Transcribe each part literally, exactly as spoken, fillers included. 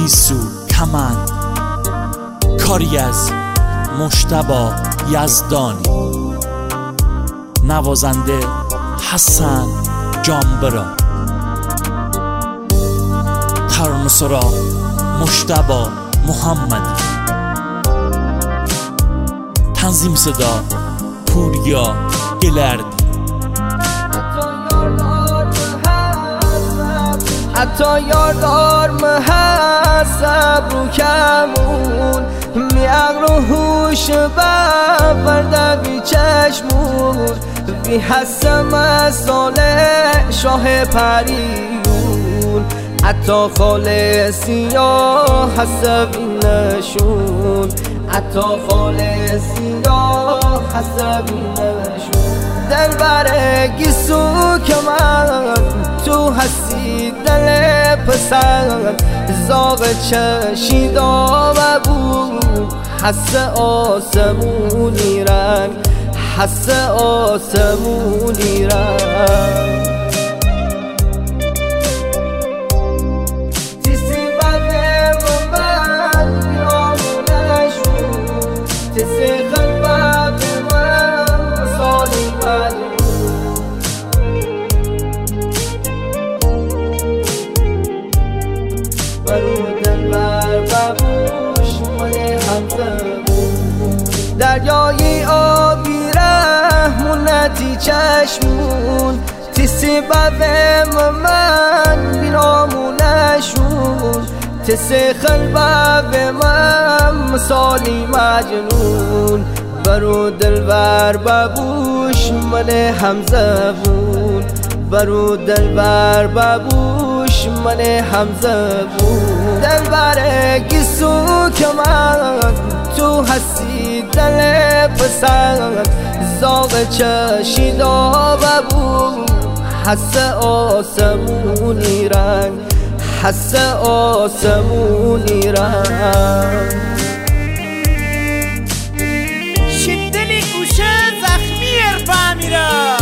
گیسو کمند، کاری از مجتبی یزدانی، نوازنده حسن جانبرا، ترانه‌سرا مجتبی محمدی، تنظیم صدا پوریا گلردی. حتی یاردار محسب رو کمون، میاق رو هوش بفرده بی چشمون، بی حس مساله شاه پریون، حتی خال سیاه حسبی نشون، حتی خال سیاه حسبی نشون. دل بر گیسو که من تو هستی، دل پسند زاغ چشیدا و بود، حس آسمونی رنگ، حس آسمونی رنگ. تیسی بده من بیامونشون، تیسی قلبت من سالی مجنون، برو دلبر ببوش من همزمون، دریایی آبی رحمونتی چشمون، تیسی بده من بیامونشون، تیسی قلبت من مثالی مجنون، برو دلبر ببوش من همزبون، برو دلبر ببوش من همزبون. دلبر گیسو که من تو هستی، دل پسند زاغ چشیدا و بود، حس آسمونی رنگ، حس آسمونی رنگ. شدلی گوشه زخمی ارفا میرا،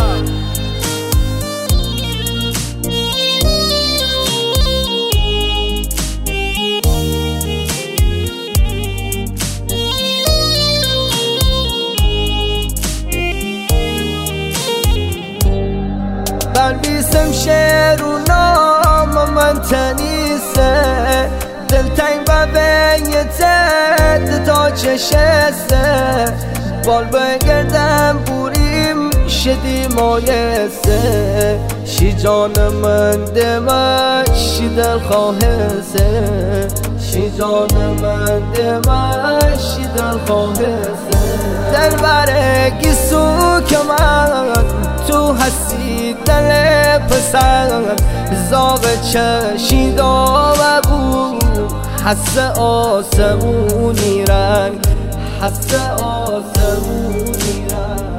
بنویسم شعر و نام من تنیسه، دلتنگ و بیتت تا چشسته، بال بگردم بوریم شدی مایسته، شی جان من دمه شی دل خواهسته، شی جان من دمه شی دل خواهسته. دل بر گیسو که من تو هستی، دل پسند زاغ چشیدا و بود، حس آسمونی رنگ، حس آسمونی رنگ.